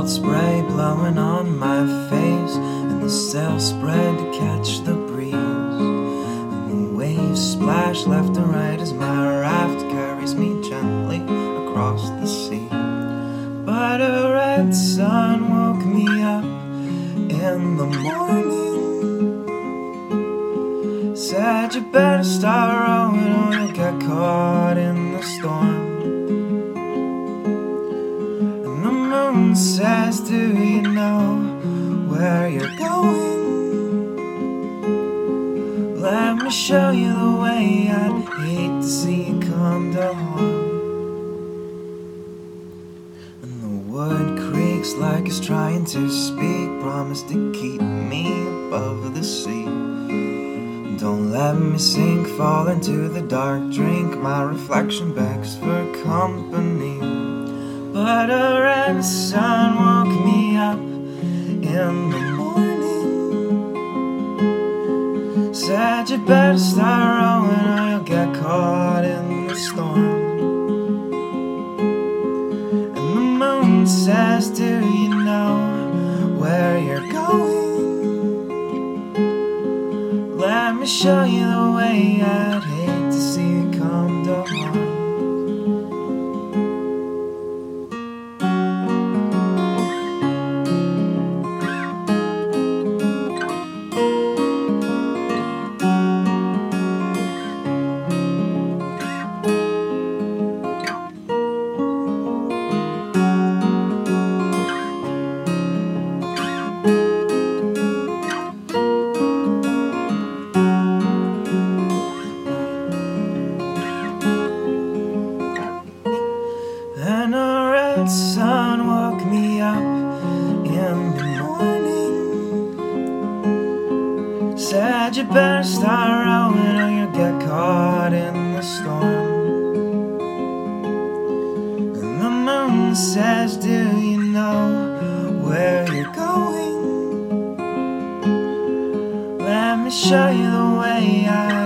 salt spray blowing on my face, and the sails spread to catch the breeze, and the waves splash left and right as my raft carries me gently across the sea. But a red sun woke me up in the morning, said you better start rowing or you'll get caught in the storm. And the moon says, do you know where you're going? Let me show you the way, I'd hate to see you come to harm. And the wood creaks like it's trying to speak, promise to keep me above the sea. Don't let me sink, fall into the dark, drink my reflection begs for company. But a red sun woke me up in the morning, said you better start rowing or you'll get caught in the storm. And the moon says, do you know where you're going? Let me show you the way, I'd hate to see you come to harm. And a red sun woke me up in the morning, said you better start rowing or you'll get caught in the storm. And the moon says, do you know where you're going? Let me show you the way,